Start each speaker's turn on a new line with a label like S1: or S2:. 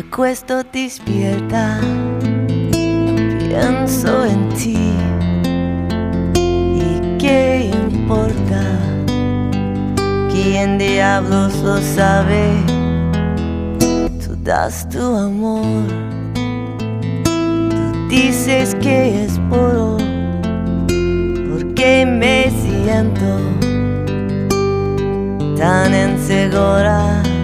S1: acuesto despierta, pienso en ti. ¿Y qué importa? ¿Quién diablos lo sabe? Tú das tu amor, tú dices que es puro, porque me siento tan insegura.